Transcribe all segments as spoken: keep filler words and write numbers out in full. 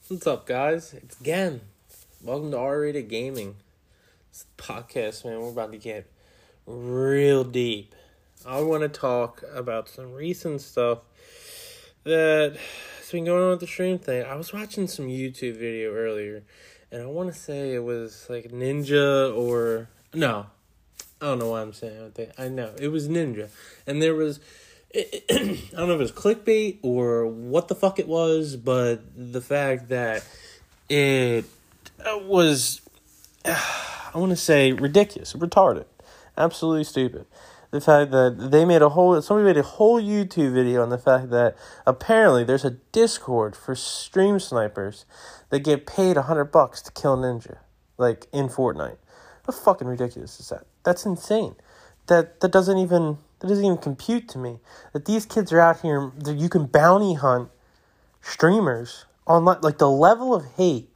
What's up, guys? It's Gen. Welcome to R-Rated Gaming. It's a podcast, man. We're about to get real deep. I want to talk about some recent stuff that has been going on with the stream thing. I was watching some YouTube video earlier, and I want to say it was like Ninja or... No. I don't know why I'm saying that. I know. It was Ninja. And there was... I don't know if it was clickbait or what the fuck it was, but the fact that it was, I want to say, ridiculous, retarded, absolutely stupid. The fact that they made a whole, somebody made a whole YouTube video on the fact that apparently there's a Discord for stream snipers that get paid a hundred bucks to kill Ninja, like in Fortnite. How fucking ridiculous is that? That's insane. That that doesn't even. That doesn't even compute to me. That these kids are out here, that you can bounty hunt streamers online. Like, the level of hate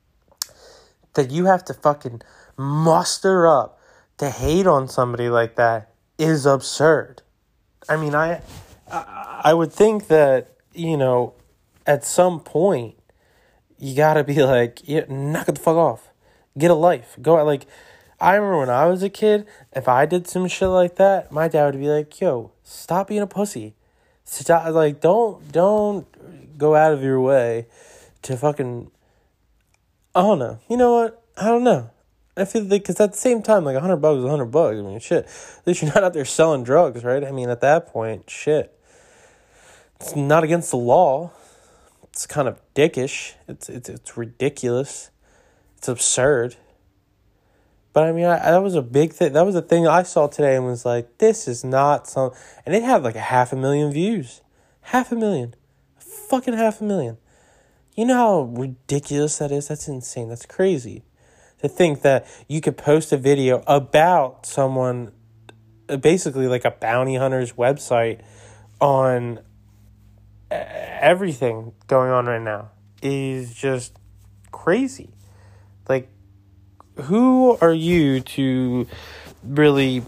that you have to fucking muster up to hate on somebody like that is absurd. I mean, I, I, I would think that, you know, at some point, you gotta be like, yeah, knock it the fuck off. Get a life. Go out, like... I remember when I was a kid, if I did some shit like that, my dad would be like, yo, stop being a pussy. Stop, like, don't, don't go out of your way to fucking, I don't know. You know what? I don't know. I feel like, because at the same time, like, a hundred bucks is a hundred bucks. I mean, shit. At least you're not out there selling drugs, right? I mean, at that point, shit. It's not against the law. It's kind of dickish. It's, it's, it's ridiculous. It's absurd. But I mean, I, that was a big thing. That was a thing I saw today and was like, this is not some... And it had like a half a million views. Half a million. Fucking half a million. You know how ridiculous that is? That's insane. That's crazy. To think that you could post a video about someone, basically like a bounty hunter's website on everything going on right now is just crazy. Like, who are you to really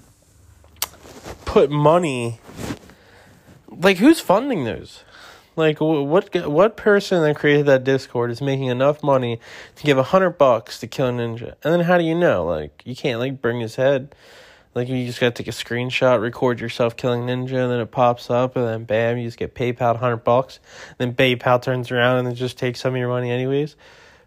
put money? Like, who's funding those? Like, what what person that created that Discord is making enough money to give a hundred bucks to kill a Ninja? And then how do you know? Like, you can't, like, bring his head. Like, you just got to take a screenshot, record yourself killing Ninja, and then it pops up, and then bam, you just get PayPal a hundred bucks. Then PayPal turns around and then just takes some of your money anyways.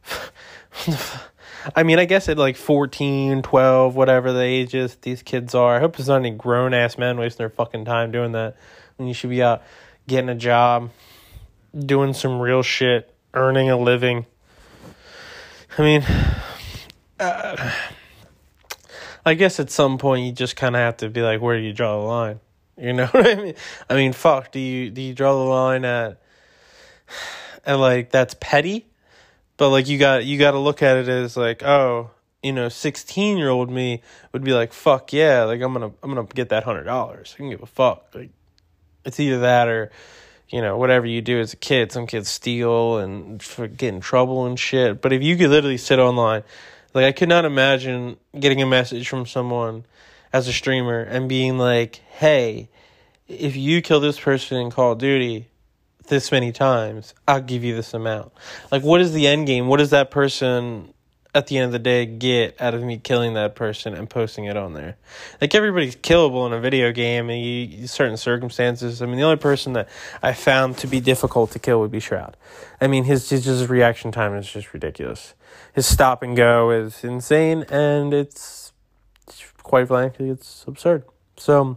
I mean, I guess at like fourteen, twelve, whatever the ages these kids are. I hope there's not any grown-ass men wasting their fucking time doing that when you should be out getting a job, doing some real shit, earning a living. I mean, uh, I guess at some point you just kind of have to be like, where do you draw the line? You know what I mean? I mean, fuck, do you do you draw the line at, at like, that's petty? But, like, you got you got to look at it as, like, oh, you know, sixteen-year-old me would be like, fuck yeah, like, I'm going to I'm gonna get that one hundred dollars. I can give a fuck. Like, it's either that or, you know, whatever you do as a kid. Some kids steal and get in trouble and shit. But if you could literally sit online, like, I could not imagine getting a message from someone as a streamer and being like, hey, if you kill this person in Call of Duty this many times, I'll give you this amount. Like, what is the end game? What does that person at the end of the day get out of me killing that person and posting it on there? Like, everybody's killable in a video game in you, certain circumstances. I mean, the only person that I found to be difficult to kill would be Shroud. I mean, his, his, his reaction time is just ridiculous. His stop and go is insane, and it's, quite frankly, it's absurd. So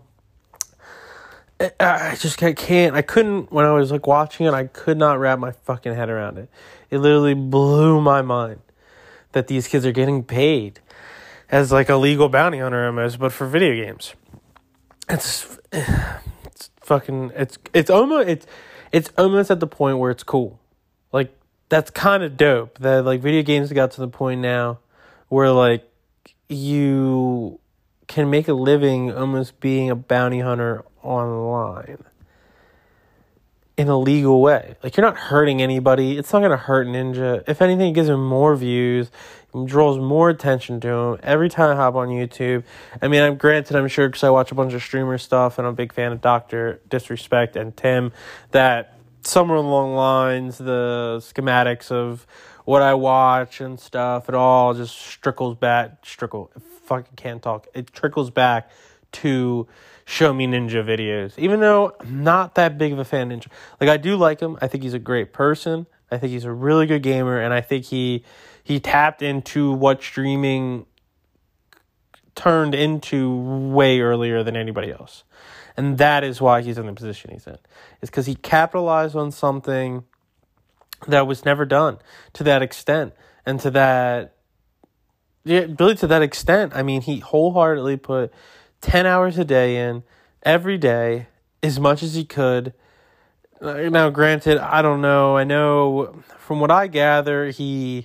I just I can't, I couldn't, when I was, like, watching it, I could not wrap my fucking head around it. It literally blew my mind that these kids are getting paid as, like, a legal bounty hunter almost, but for video games. It's, it's fucking, it's, it's almost, it's, it's almost at the point where it's cool. Like, that's kind of dope that, like, video games got to the point now where, like, you can make a living almost being a bounty hunter online in a legal way. Like, you're not hurting anybody. It's not going to hurt Ninja. If anything, it gives him more views. It draws more attention to him. Every time I hop on YouTube, I mean, I'm granted, I'm sure, because I watch a bunch of streamer stuff, and I'm a big fan of Doctor Disrespect and Tim, that somewhere along the lines, the schematics of what I watch and stuff, it all just trickles back, trickle, fucking can't talk, it trickles back to Show Me Ninja videos. Even though I'm not that big of a fan of Ninja. Like, I do like him. I think he's a great person. I think he's a really good gamer, and I think he he tapped into what streaming turned into way earlier than anybody else. And that is why he's in the position he's in. It's because he capitalized on something that was never done to that extent. And to that, yeah, really to that extent, I mean, he wholeheartedly put ten hours a day in, every day, as much as he could. Now, granted, I don't know. I know from what I gather, he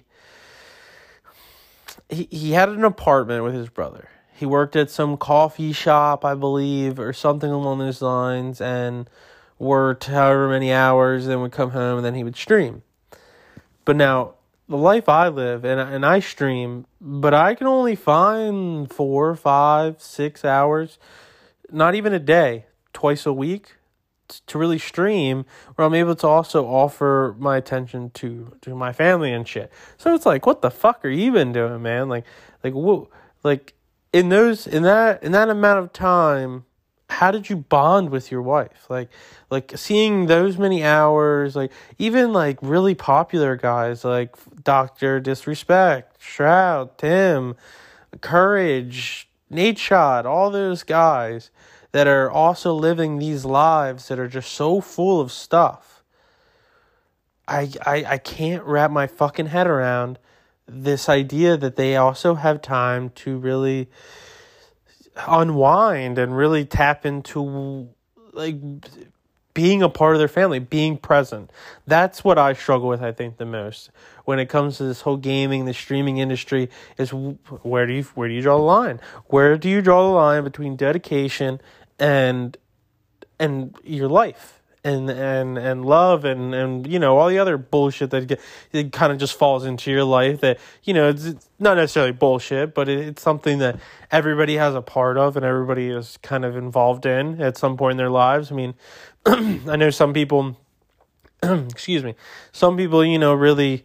he, he had an apartment with his brother. He worked at some coffee shop, I believe, or something along those lines, and worked however many hours, then would come home, and then he would stream. But now, the life I live, and, and I stream, but I can only find four, five, six hours, not even a day, twice a week, t- to really stream, where I'm able to also offer my attention to, to my family and shit. So it's like, what the fuck are you been doing, man? Like, like, whoa, like, in those, in that, in that amount of time, how did you bond with your wife? Like, like seeing those many hours, like even like really popular guys like Doctor Disrespect, Shroud, Tim, Courage, Nate Shot, all those guys that are also living these lives that are just so full of stuff. I, I, I can't wrap my fucking head around this idea that they also have time to really unwind and really tap into like being a part of their family, being present. That's what I struggle with, I think, the most when it comes to this whole gaming, the streaming industry, is where do you where do you draw the line? Where do you draw the line between dedication and and your life? And, and and love and, and, you know, all the other bullshit that get, it kind of just falls into your life that, you know, it's, it's not necessarily bullshit, but it, it's something that everybody has a part of and everybody is kind of involved in at some point in their lives. I mean, I know some people, excuse me, some people, you know, really,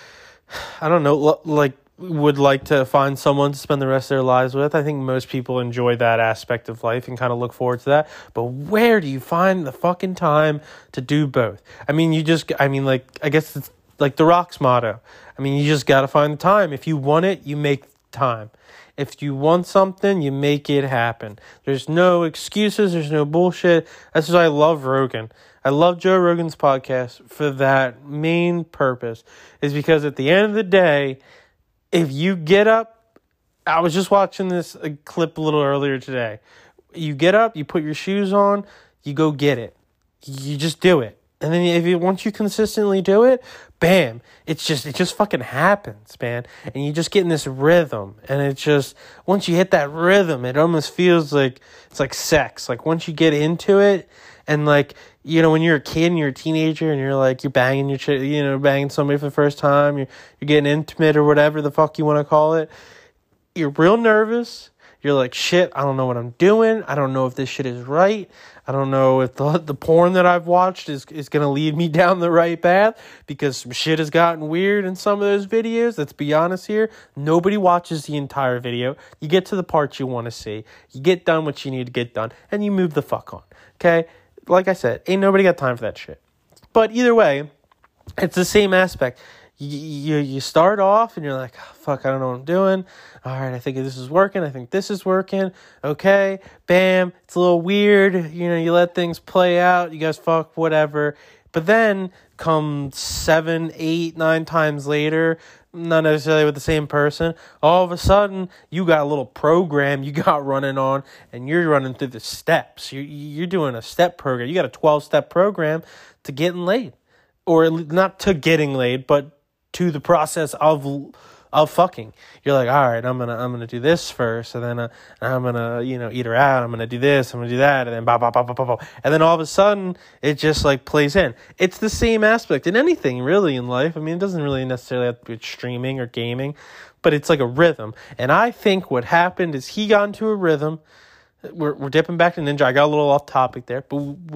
I don't know, like, would like to find someone to spend the rest of their lives with. I think most people enjoy that aspect of life and kind of look forward to that. But where do you find the fucking time to do both? I mean, you just, I mean, like, I guess it's like The Rock's motto. I mean, you just got to find the time. If you want it, you make time. If you want something, you make it happen. There's no excuses. There's no bullshit. That's why I love Rogan. I love Joe Rogan's podcast for that main purpose, is because at the end of the day, if you get up, I was just watching this a clip a little earlier today. You get up, you put your shoes on, you go get it. You just do it. And then if you, once you consistently do it, bam, it's just, it just fucking happens, man. And you just get in this rhythm. And it just, once you hit that rhythm, it almost feels like, it's like sex. Like once you get into it, and like, you know, when you're a kid and you're a teenager and you're like, you're banging your, ch- you know, banging somebody for the first time, you're, you're getting intimate or whatever the fuck you want to call it. You're real nervous. You're like, shit, I don't know what I'm doing. I don't know if this shit is right. I don't know if the the porn that I've watched is, is going to lead me down the right path, because some shit has gotten weird in some of those videos. Let's be honest here. Nobody watches the entire video. You get to the parts you want to see. You get done what you need to get done, and you move the fuck on. Okay? Like I said, ain't nobody got time for that shit. But either way, it's the same aspect. You, you you start off and you're like, oh, fuck, I don't know what I'm doing. All right, I think this is working. I think this is working. Okay, bam. It's a little weird. You know, you let things play out. You guys fuck, whatever. But then come seven, eight, nine times later, not necessarily with the same person, all of a sudden, you got a little program you got running on, and you're running through the steps. You're, you're doing a step program. You got a twelve-step program to getting laid. Or not to getting laid, but to the process of of fucking. You're like, all right, I'm gonna I'm gonna do this first, and then uh, I'm gonna you know eat her out. I'm gonna do this. I'm gonna do that, and then ba ba ba ba ba ba. And then all of a sudden, it just like plays in. It's the same aspect in anything really in life. I mean, it doesn't really necessarily have to be streaming or gaming, but it's like a rhythm. And I think what happened is he got into a rhythm. We're we're dipping back to Ninja. I got a little off topic there, but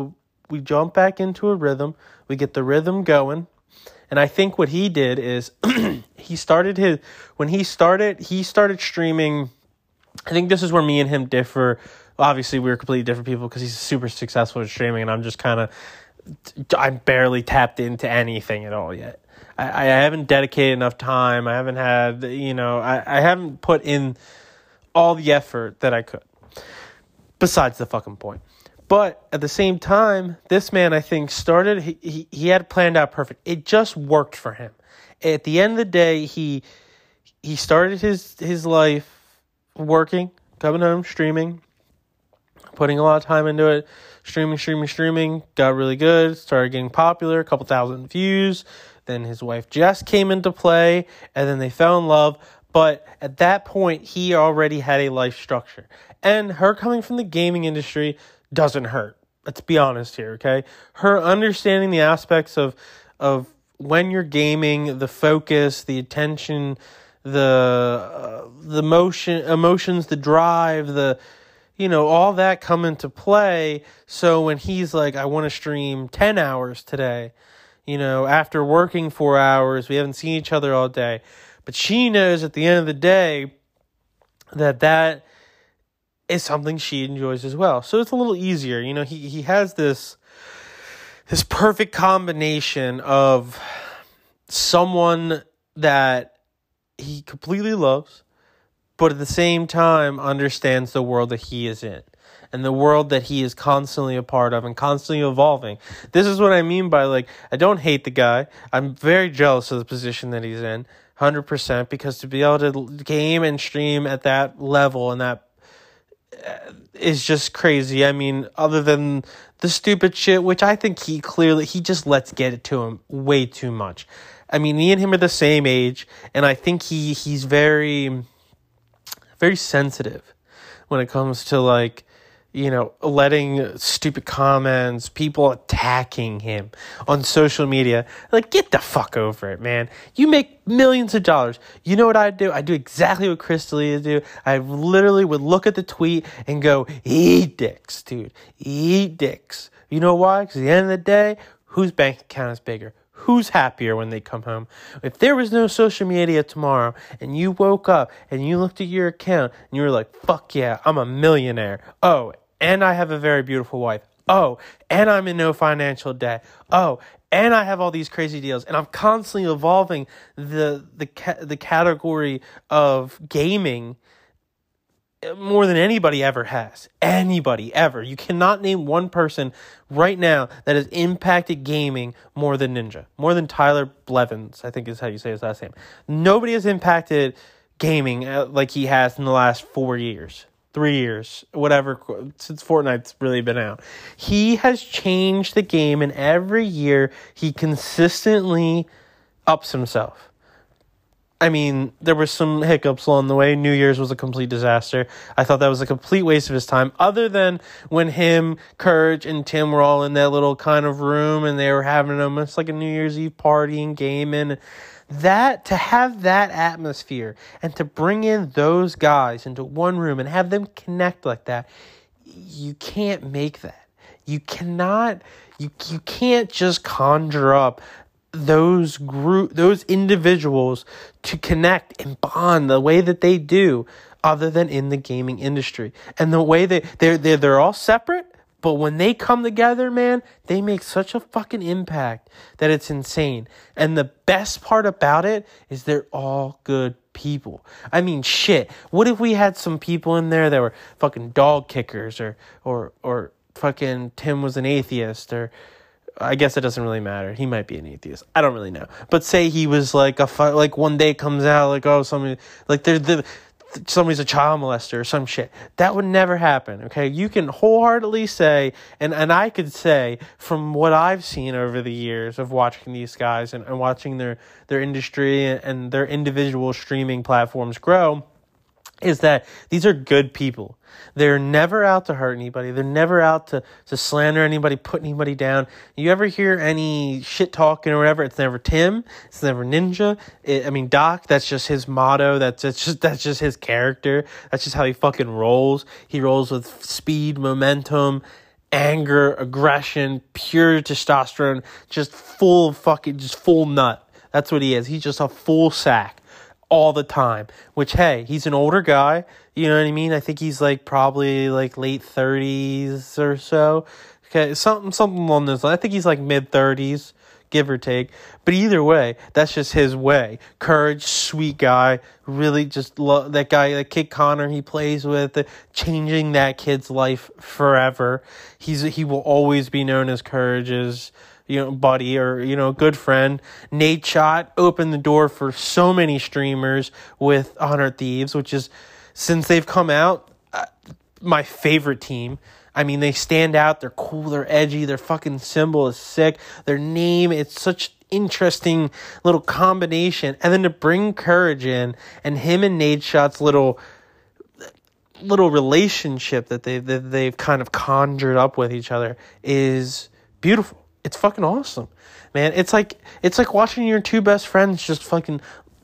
we jump back into a rhythm. We get the rhythm going. And I think what he did is he started his, when he started, he started streaming. I think this is where me and him differ. Obviously, we're completely different people because he's super successful at streaming, and I'm just kind of, I'm barely tapped into anything at all yet. I, I haven't dedicated enough time. I haven't had, you know, I, I haven't put in all the effort that I could. Besides the fucking point. But at the same time, this man, I think, started, he, he, he had planned out perfect. It just worked for him. At the end of the day, he he started his, his life working, coming home, streaming, putting a lot of time into it, streaming, streaming, streaming, got really good, started getting popular, a couple thousand views. Then his wife Jess came into play, and then they fell in love. But at that point, he already had a life structure. And her coming from the gaming industry doesn't hurt. Let's be honest here, okay? Her understanding the aspects of of when you're gaming, the focus, the attention, the uh, the motion, emotions, the drive, the, you know, all that come into play. So when he's like, I want to stream ten hours today, you know, after working four hours, we haven't seen each other all day. But she knows at the end of the day that that is something she enjoys as well. So it's a little easier. You know, he, he has this, this perfect combination of someone that he completely loves, but at the same time understands the world that he is in and the world that he is constantly a part of and constantly evolving. This is what I mean by, like, I don't hate the guy. I'm very jealous of the position that he's in, one hundred percent, because to be able to game and stream at that level and that is just crazy. I mean, other than the stupid shit, which I think he clearly, he just lets get it to him way too much. I mean, me and him are the same age, and I think he he's very, very sensitive when it comes to, like, you know, letting stupid comments, people attacking him on social media. Like, get the fuck over it, man. You make millions of dollars. You know what I do? I do exactly what Chris D'Elia do. I literally would look at the tweet and go, eat dicks, dude. Eat dicks. You know why? Because at the end of the day, whose bank account is bigger? Who's happier when they come home? If there was no social media tomorrow and you woke up and you looked at your account and you were like, fuck yeah, I'm a millionaire. Oh, and I have a very beautiful wife. Oh, and I'm in no financial debt. Oh, and I have all these crazy deals. And I'm constantly evolving the the ca- the category of gaming more than anybody ever has. Anybody ever. You cannot name one person right now that has impacted gaming more than Ninja. More than Tyler Blevins, I think is how you say his last name. Nobody has impacted gaming like he has in the last four years. Three years, whatever, since Fortnite's really been out. He has changed the game, and every year he consistently ups himself. I mean, there were some hiccups along the way. New Year's was a complete disaster. I thought that was a complete waste of his time, other than when him, Courage, and Tim were all in that little kind of room, and they were having almost like a New Year's Eve party and gaming. That, to have that atmosphere and to bring in those guys into one room and have them connect like that, you can't make that. You cannot, you you can't just conjure up those group, those individuals to connect and bond the way that they do, other than in the gaming industry. And the way they they're they're they're all separate. But when they come together, man, they make such a fucking impact that it's insane. And the best part about it is they're all good people. I mean, shit. What if we had some people in there that were fucking dog kickers, or or or fucking Tim was an atheist, or I guess it doesn't really matter. He might be an atheist. I don't really know. But say he was like a fu- like one day comes out like, oh, somebody like they're the. somebody's a child molester or some shit. That would never happen, okay? You can wholeheartedly say, and, and I could say, from what I've seen over the years of watching these guys and, and watching their, their industry and, and their individual streaming platforms grow, is that these are good people. They're never out to hurt anybody. They're never out to, to slander anybody, put anybody down. You ever hear any shit talking or whatever, it's never Tim. It's never Ninja. It, I mean, Doc, that's just his motto. That's, that's just that's just his character. That's just how he fucking rolls. He rolls with speed, momentum, anger, aggression, pure testosterone, just full fucking, just full nut. That's what he is. He's just a full sack all the time, which, hey, he's an older guy. You know what I mean? I think he's like probably like late thirties or so. Okay, something, something along those lines. I think he's like mid thirties, give or take. But either way, that's just his way. Courage, sweet guy. Really just love that guy, that kid Connor he plays with, uh, changing that kid's life forever. He's He will always be known as Courage's, you know, buddy or, you know, good friend. Nadeshot opened the door for so many streamers with one hundred Thieves, which is, since they've come out, uh, my favorite team. I mean, they stand out. They're cool. They're edgy. Their fucking symbol is sick. Their name, it's such interesting little combination. And then to bring Courage in and him and Nadeshot's little little relationship that they've, that they've kind of conjured up with each other is beautiful. It's fucking awesome, man. It's like it's like watching your two best friends just fucking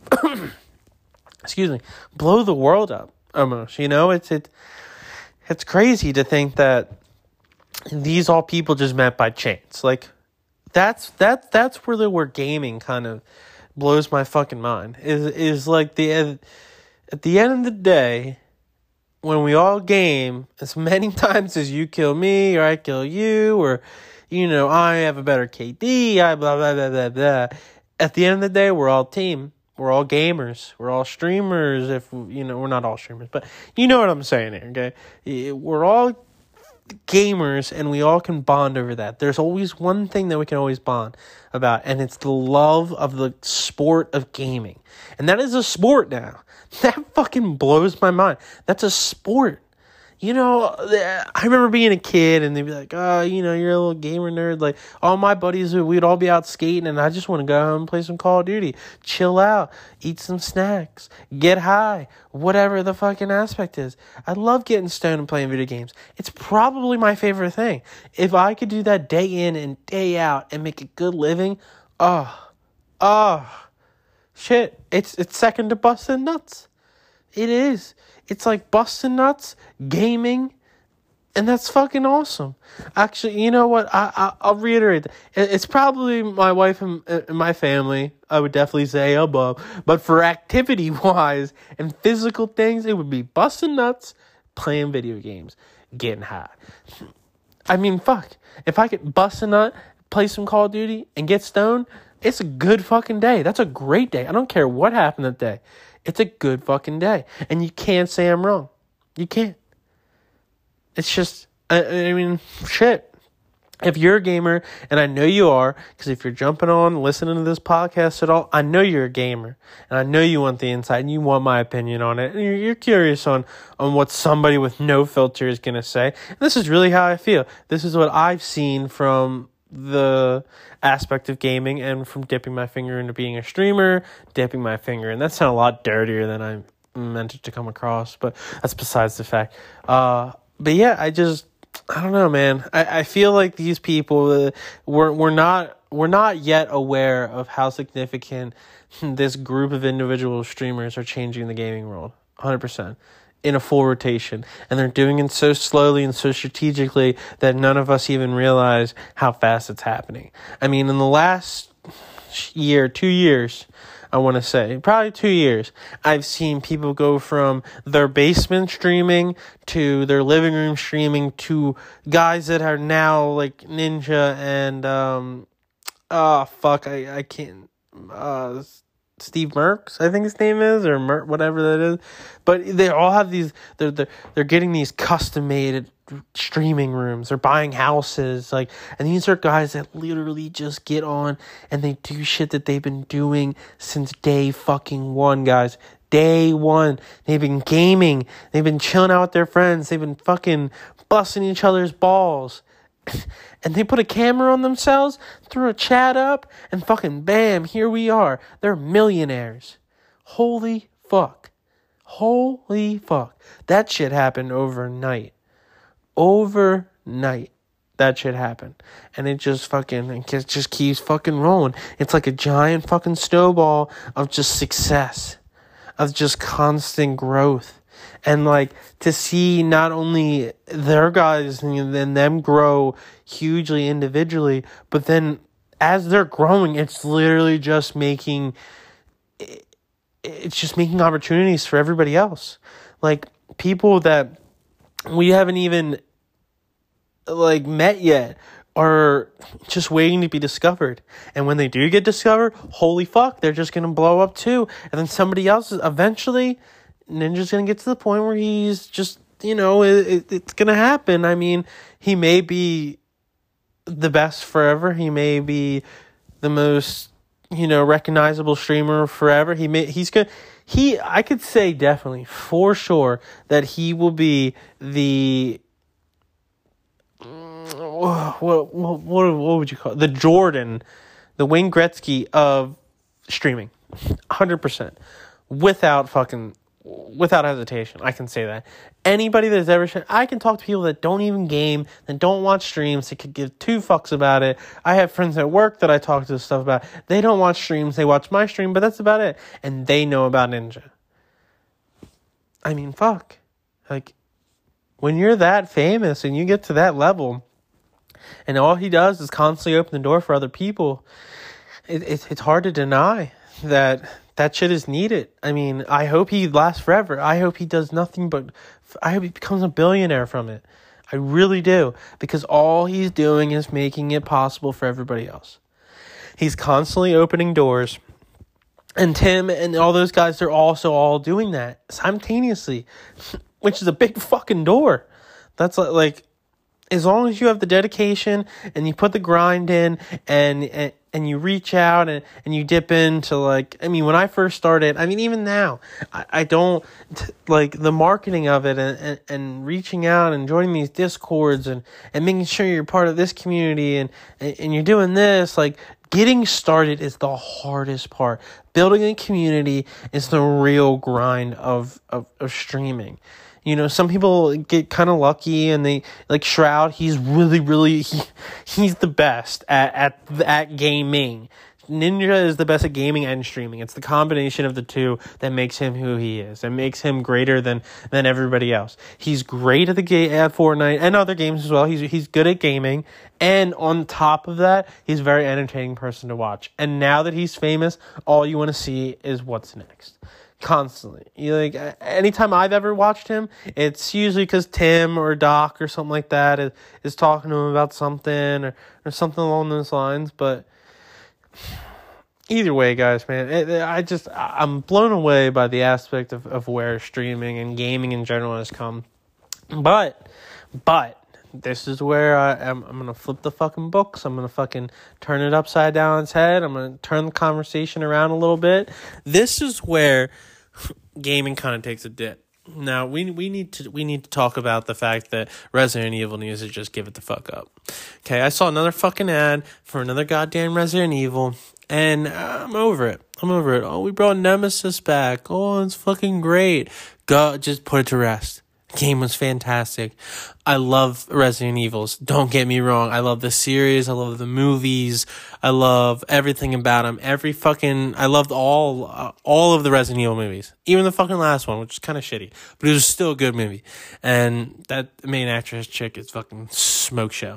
excuse me, blow the world up almost. You know, it's it. It's crazy to think that these all people just met by chance. Like, that's that that's where the word gaming kind of blows my fucking mind. Is is like the at the end of the day, when we all game, as many times as you kill me or I kill you, or you know I have a better K D, I blah blah blah blah blah. At the end of the day, we're all team. We're all gamers. We're all streamers. If you know, we're not all streamers, but you know what I'm saying here, okay? We're all gamers, and we all can bond over that. There's always one thing that we can always bond about, and it's the love of the sport of gaming. And that is a sport now. That fucking blows my mind. That's a sport. You know, I remember being a kid and they'd be like, oh, you know, you're a little gamer nerd. Like, all my buddies, we'd all be out skating and I just want to go home and play some Call of Duty. Chill out, eat some snacks, get high, whatever the fucking aspect is. I love getting stoned and playing video games. It's probably my favorite thing. If I could do that day in and day out and make a good living, oh, oh, shit, it's, it's second to busting nuts. It is. It's like busting nuts, gaming, and that's fucking awesome. Actually, you know what? I, I, I'll reiterate. It's probably my wife and, and my family, I would definitely say above. But for activity-wise and physical things, it would be busting nuts, playing video games, getting high. I mean, fuck. If I could bust a nut, play some Call of Duty, and get stoned, it's a good fucking day. That's a great day. I don't care what happened that day. It's a good fucking day. And you can't say I'm wrong. You can't. It's just, I, I mean, shit. If you're a gamer, and I know you are, because if you're jumping on, listening to this podcast at all, I know you're a gamer. And I know you want the insight, and you want my opinion on it. And you're, you're curious on, on what somebody with no filter is going to say. And this is really how I feel. This is what I've seen from the aspect of gaming and from dipping my finger into being a streamer, dipping my finger, and that sounds a lot dirtier than I meant it to come across, but that's besides the fact. Uh, but yeah, I just, I don't know, man. I, I feel like these people, uh, we're, we're not, we're not yet aware of how significant this group of individual streamers are changing the gaming world. one hundred percent. In a full rotation, and they're doing it so slowly and so strategically that none of us even realize how fast it's happening. I mean, in the last year, two years, I want to say, probably two years, I've seen people go from their basement streaming to their living room streaming to guys that are now like Ninja and, um, oh, fuck, I, I can't, uh, Steve Merks, I think his name is, or Mer- whatever that is. But they all have these, they're, they're, they're getting these custom-made streaming rooms. They're buying houses. like, And these are guys that literally just get on and they do shit that they've been doing since day fucking one, guys. Day one. They've been gaming. They've been chilling out with their friends. They've been fucking busting each other's balls. And they put a camera on themselves, threw a chat up, and fucking bam, here we are. They're millionaires. Holy fuck. Holy fuck. That shit happened overnight. Overnight. That shit happened. And it just fucking, it just keeps fucking rolling. It's like a giant fucking snowball of just success. Of just constant growth. And, like, to see not only their guys and then them grow hugely individually, but then as they're growing, it's literally just making, it's just making opportunities for everybody else. Like, people that we haven't even, like, met yet are just waiting to be discovered. And when they do get discovered, holy fuck, they're just going to blow up too. And then somebody else, is eventually, Ninja's going to get to the point where he's just, you know, it, it, it's going to happen. I mean, he may be the best forever. He may be the most, you know, recognizable streamer forever. He may, he's going to, he, I could say definitely, for sure, that he will be the, what, what, what, what would you call it? The Jordan, the Wayne Gretzky of streaming. one hundred percent. Without fucking, without hesitation. I can say that. Anybody that's ever, I can talk to people that don't even game, that don't watch streams, that could give two fucks about it. I have friends at work that I talk to stuff about. They don't watch streams, they watch my stream, but that's about it. And they know about Ninja. I mean, fuck. Like, when you're that famous and you get to that level, and all he does is constantly open the door for other people, it, it, it's hard to deny that that shit is needed. I mean, I hope he lasts forever. I hope he does nothing but, I hope he becomes a billionaire from it. I really do. Because all he's doing is making it possible for everybody else. He's constantly opening doors. And Tim and all those guys, they're also all doing that simultaneously, which is a big fucking door. That's like, like as long as you have the dedication and you put the grind in and and, and you reach out and, and you dip into, like, I mean, when I first started, I mean, even now, I, I don't, like, the marketing of it and, and, and reaching out and joining these Discords and, and making sure you're part of this community and, and, and you're doing this, like, getting started is the hardest part. Building a community is the real grind of, of, of streaming. You know, some people get kind of lucky and they, like Shroud, he's really, really, he, he's the best at, at, at gaming. Ninja is the best at gaming and streaming. It's the combination of the two that makes him who he is. It makes him greater than, than everybody else. He's great at the game, at Fortnite and other games as well. He's, he's good at gaming. And on top of that, he's a very entertaining person to watch. And now that he's famous, all you want to see is what's next. Constantly. You like anytime I've ever watched him, it's usually because Tim or Doc or something like that is, is talking to him about something or, or something along those lines. But either way, guys, man, it, it, I just I'm blown away by the aspect of, of where streaming and gaming in general has come. But but this is where I am. I'm gonna flip the fucking books. I'm gonna fucking turn it upside down on its head. I'm gonna turn the conversation around a little bit. This is where gaming kind of takes a dip. Now we we need to we need to talk about the fact that Resident Evil needs to just give it the fuck up. Okay, I saw another fucking ad for another goddamn Resident Evil, and I'm over it. I'm over it. Oh, we brought Nemesis back. Oh, it's fucking great. Go, just put it to rest. Game was fantastic. I love Resident Evils. Don't get me wrong. I love the series. I love the movies. I love everything about them. Every fucking, I loved all, uh, all of the Resident Evil movies. Even the fucking last one, which is kind of shitty, but it was still a good movie. And that main actress chick is fucking smoke show.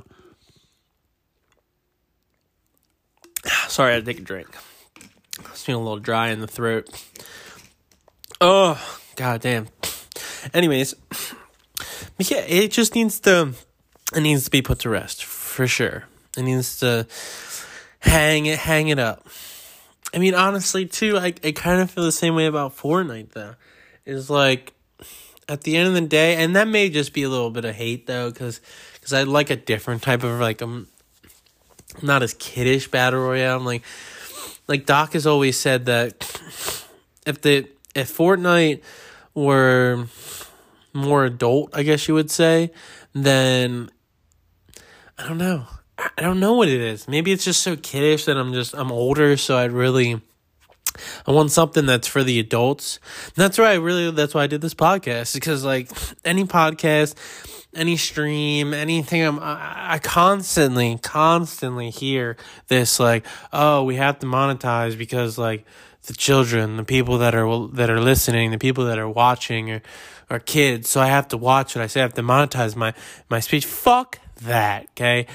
Sorry, I had to take a drink. I was feeling a little dry in the throat. Oh, goddamn. Anyways, yeah, it just needs to, it needs to be put to rest, for sure. It needs to hang it, hang it up. I mean, honestly, too, I, I kind of feel the same way about Fortnite, though. Is like, at the end of the day, and that may just be a little bit of hate, though, because because I like a different type of, like, I'm not as kiddish battle royale. I'm like, like, Doc has always said that if the, if Fortnite were more adult, I guess you would say, then I don't know. I don't know what it is. Maybe it's just so kiddish that I'm just, I'm older, so I'd really, I want something that's for the adults. And that's why I really, that's why I did this podcast, because like any podcast, any stream, anything, I'm, I, I constantly, constantly hear this like, oh, we have to monetize because like the children, the people that are that are listening, the people that are watching are, are kids. So I have to watch it. I say I have to monetize my, my speech. Fuck that, okay?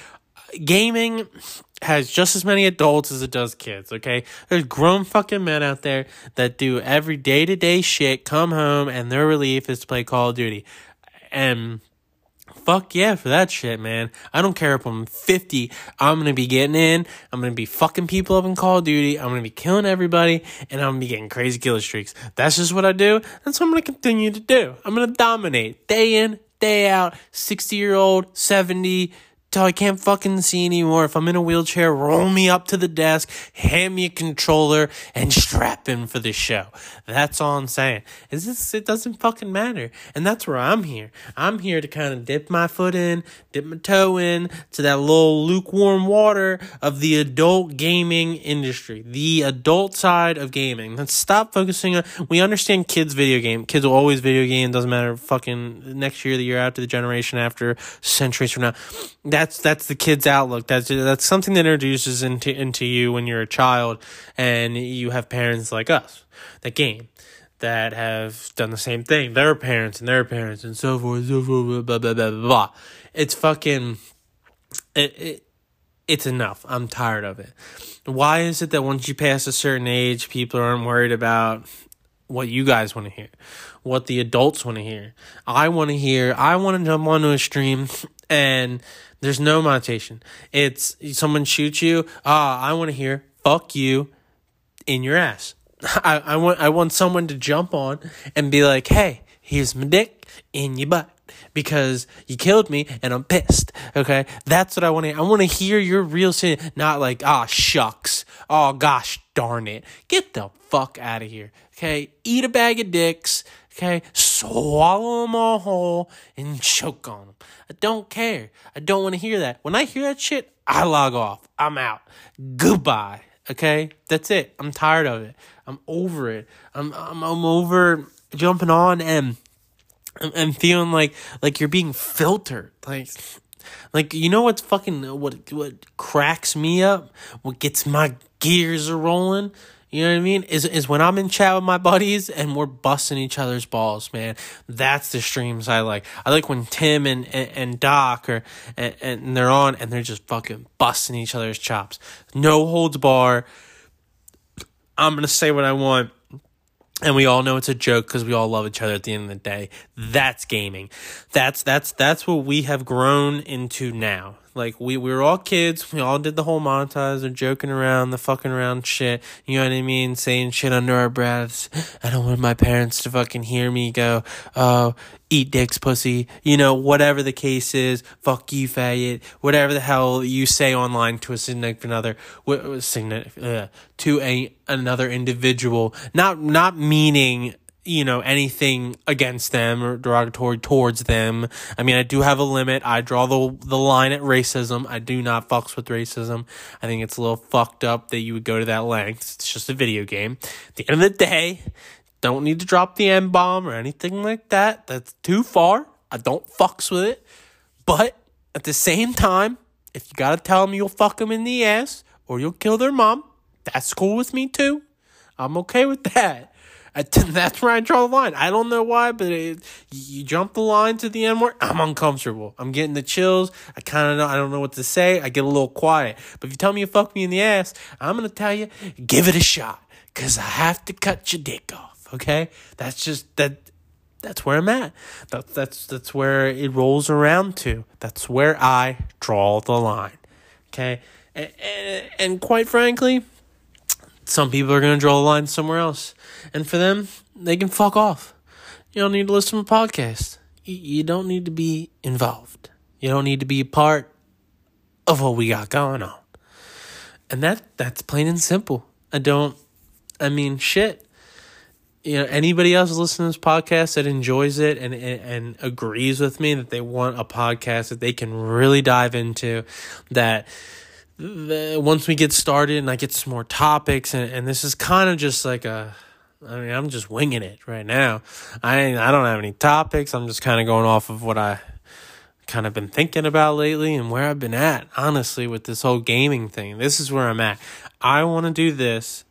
Gaming has just as many adults as it does kids, okay? There's grown fucking men out there that do every day-to-day shit, come home, and their relief is to play Call of Duty. And fuck yeah for that shit, man. I don't care if I'm fifty. I'm going to be getting in. I'm going to be fucking people up in Call of Duty. I'm going to be killing everybody. And I'm going to be getting crazy killer streaks. That's just what I do. That's what I'm going to continue to do. I'm going to dominate day in, day out. sixty-year-old, seventy, till I can't fucking see anymore. If I'm in a wheelchair, roll me up to the desk, hand me a controller, and strap in for the show. That's all I'm saying. Is this, it doesn't fucking matter. And that's where I'm here. I'm here to kind of dip my foot in, dip my toe in to that little lukewarm water of the adult gaming industry. The adult side of gaming. Let's stop focusing on, we understand kids video game. Kids will always video game. Doesn't matter fucking next year, the year after, the generation after, centuries from now. That's that's the kid's outlook. That's that's something that introduces into into you when you're a child, and you have parents like us that game, that have done the same thing. Their parents and their parents and so forth, so forth, blah blah blah blah blah. It's fucking, it, it it's enough. I'm tired of it. Why is it that once you pass a certain age, people aren't worried about what you guys want to hear, what the adults want to hear? I want to hear. I want to jump onto a stream and there's no monetization. It's someone shoots you. Ah, I want to hear "fuck you" in your ass. I, I want I want someone to jump on and be like, "Hey, here's my dick in your butt because you killed me and I'm pissed." Okay, that's what I want to. I want to hear your real sin, not like, "Ah, shucks. Oh gosh, darn it. Get the fuck out of here." Okay, eat a bag of dicks. Okay, swallow them all whole and choke on them. I don't care. I don't want to hear that. When I hear that shit, I log off. I'm out. Goodbye. Okay, that's it. I'm tired of it. I'm over it. I'm I'm I'm over jumping on and and feeling like like you're being filtered. Like like you know what's fucking what what cracks me up? What gets my gears a rolling? You know what I mean? Is is when I'm in chat with my buddies and we're busting each other's balls, man. That's the streams I like. I like when Tim and, and, and Doc are and, and they're on and they're just fucking busting each other's chops. No holds bar. I'm gonna say what I want. And we all know it's a joke because we all love each other at the end of the day. That's gaming. That's that's that's what we have grown into now. Like, we, we were all kids. We all did the whole monetizer, joking around, the fucking around shit. You know what I mean? Saying shit under our breaths. I don't want my parents to fucking hear me go, oh, eat dicks, pussy. You know, whatever the case is. Fuck you, faggot. Whatever the hell you say online to a significant other. Uh, to a another individual. Not not meaning, you know, anything against them or derogatory towards them. I mean, I do have a limit. I draw the the line at racism. I do not fucks with racism. I think it's a little fucked up that you would go to that length. It's just a video game. At the end of the day, don't need to drop the M-bomb or anything like that. That's too far. I don't fucks with it. But at the same time, if you gotta tell them you'll fuck them in the ass or you'll kill their mom, that's cool with me too. I'm okay with that. I, that's where I draw the line. I don't know why, but it, you jump the line to the end word, I'm uncomfortable. I'm getting the chills. I kind of know, I don't know what to say. I get a little quiet. But if you tell me you fuck me in the ass, I'm going to tell you, give it a shot. Because I have to cut your dick off, okay? That's just, that. That's where I'm at. That, that's, that's where it rolls around to. That's where I draw the line, okay? And, and, and quite frankly, some people are going to draw the line somewhere else. And for them, they can fuck off. You don't need to listen to a podcast. You don't need to be involved. You don't need to be a part of what we got going on. And that that's plain and simple. I don't, I mean, shit. You know, anybody else listening to this podcast that enjoys it and, and, and agrees with me that they want a podcast that they can really dive into, that the, once we get started and I get some more topics, and, and this is kind of just like a, I mean, I'm just winging it right now. I I don't have any topics. I'm just kind of going off of what I kind of been thinking about lately and where I've been at, honestly, with this whole gaming thing. This is where I'm at. I want to do this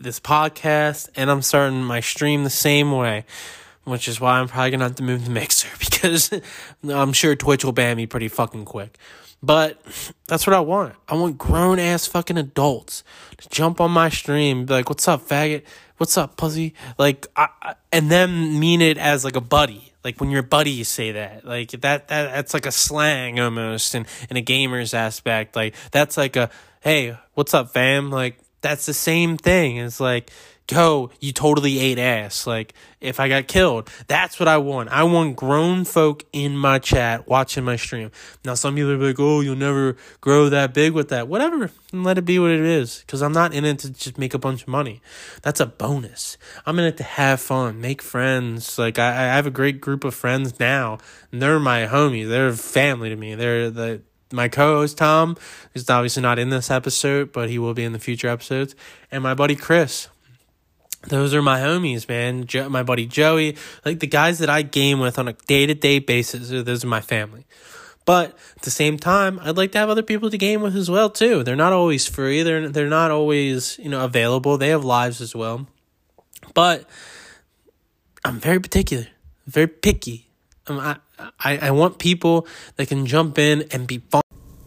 this podcast, and I'm starting my stream the same way, which is why I'm probably going to have to move the Mixer, because I'm sure Twitch will ban me pretty fucking quick. But that's what I want. I want grown-ass fucking adults to jump on my stream and be like, what's up, faggot? What's up, pussy? Like, I, I, and then mean it as, like, a buddy. Like, when your buddy, you say that. Like, that, that that's like a slang almost in, in a gamer's aspect. Like, that's like a, hey, what's up, fam? Like, that's the same thing. It's like, yo, you totally ate ass. Like, if I got killed, that's what I want. I want grown folk in my chat watching my stream. Now, some people are like, oh, you'll never grow that big with that. Whatever. Let it be what it is. Because I'm not in it to just make a bunch of money. That's a bonus. I'm in it to have fun, make friends. Like, I, I have a great group of friends now. And they're my homies. They're family to me. They're the... My co-host, Tom, is obviously not in this episode, but he will be in the future episodes. And my buddy, Chris. Those are my homies, man. Jo- my buddy, Joey. Like, the guys that I game with on a day-to-day basis, those are my family. But at the same time, I'd like to have other people to game with as well, too. They're not always free. They're, they're not always, you know, available. They have lives as well. But I'm very particular. Very picky. Um, I, I, I want people that can jump in and be fun.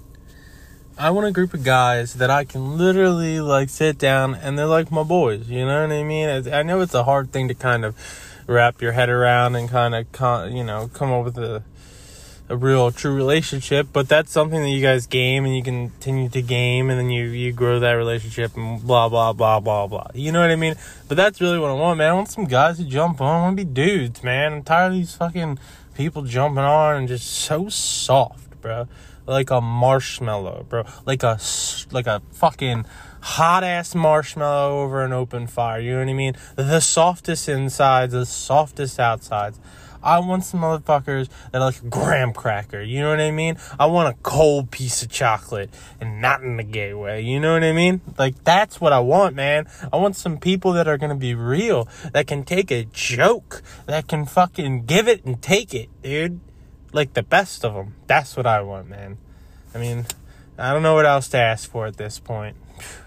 I want a group of guys that I can literally, like, sit down and they're like my boys, you know what I mean? I know it's a hard thing to kind of wrap your head around and kind of, you know, come up with a, a real, true relationship, but that's something that you guys game and you continue to game and then you, you grow that relationship and blah, blah, blah, blah, blah. You know what I mean? But that's really what I want, man. I want some guys to jump on. I want to be dudes, man. I'm tired of these fucking people jumping on and just so soft, bro. Like a marshmallow, bro. Like a, like a fucking hot-ass marshmallow over an open fire. You know what I mean? The softest insides, the softest outsides. I want some motherfuckers that are like a graham cracker. You know what I mean? I want a cold piece of chocolate and not in the gay way. You know what I mean? Like, that's what I want, man. I want some people that are going to be real, that can take a joke, that can fucking give it and take it, dude. Like, the best of them. That's what I want, man. I mean, I don't know what else to ask for at this point.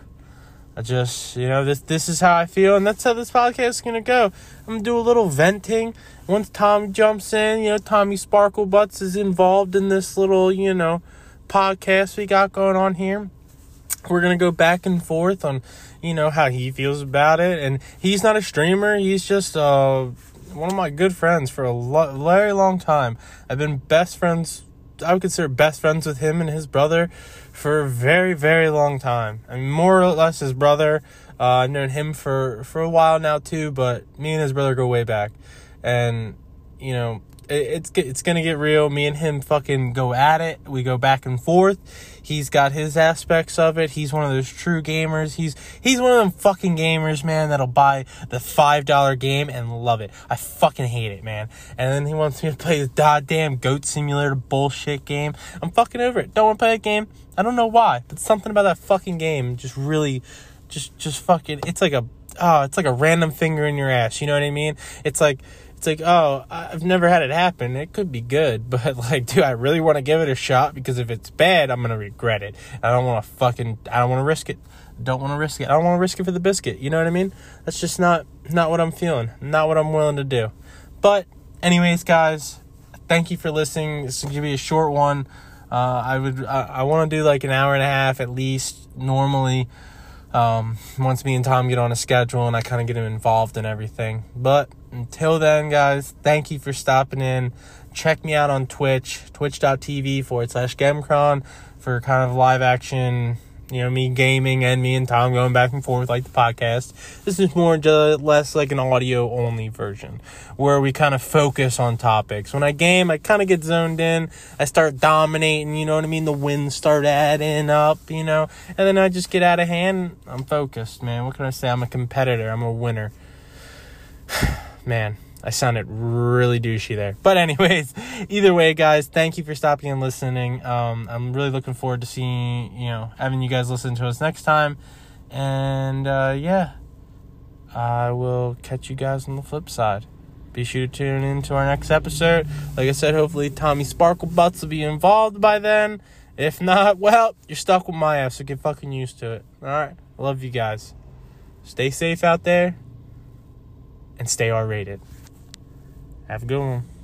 I just, you know, this this is how I feel, and that's how this podcast is going to go. I'm going to do a little venting. Once Tom jumps in, you know, Tommy Sparkle Butts is involved in this little, you know, podcast we got going on here. We're going to go back and forth on, you know, how he feels about it. And he's not a streamer. He's just uh, one of my good friends for a lo- very long time. I've been best friends, I would consider best friends with him and his brother for a very, very long time. I mean, more or less his brother. Uh, I've known him for, for a while now, too. But me and his brother go way back. And, you know, it, it's it's going to get real. Me and him fucking go at it. We go back and forth. He's got his aspects of it. He's one of those true gamers. He's he's one of them fucking gamers, man, that'll buy the five dollar game and love it. I fucking hate it, man. And then he wants me to play this goddamn Goat Simulator bullshit game. I'm fucking over it. Don't want to play that game. I don't know why, but something about that fucking game just really, just just fucking, it's like a, oh, it's like a random finger in your ass. You know what I mean? It's like, It's like, oh, I've never had it happen. It could be good, but, like, dude, I really want to give it a shot because if it's bad, I'm going to regret it. I don't want to fucking, I don't want to risk it. Don't want to risk it. I don't want to risk it for the biscuit. You know what I mean? That's just not, not what I'm feeling. Not what I'm willing to do. But, anyways, guys, thank you for listening. This is going to be a short one. Uh, I would, I, I want to do, like, an hour and a half at least, normally. Um, once me and Tom get on a schedule and I kind of get him involved in everything. But until then, guys, thank you for stopping in. Check me out on Twitch, twitch.tv forward slash Gemcron for kind of live action, you know, me gaming and me and Tom going back and forth like the podcast. This is more just less like an audio only version where we kind of focus on topics. When I game, I kind of get zoned in. I start dominating, you know what I mean? The wins start adding up, you know, and then I just get out of hand. I'm focused, man. What can I say? I'm a competitor. I'm a winner. Man, I sounded really douchey there. But anyways, either way, guys, thank you for stopping and listening. Um, I'm really looking forward to seeing, you know, having you guys listen to us next time. And, uh, yeah, I will catch you guys on the flip side. Be sure to tune in to our next episode. Like I said, hopefully Tommy Sparkle Butts will be involved by then. If not, well, you're stuck with my ass, so get fucking used to it. All right? I love you guys. Stay safe out there and stay R-rated. Have a good one.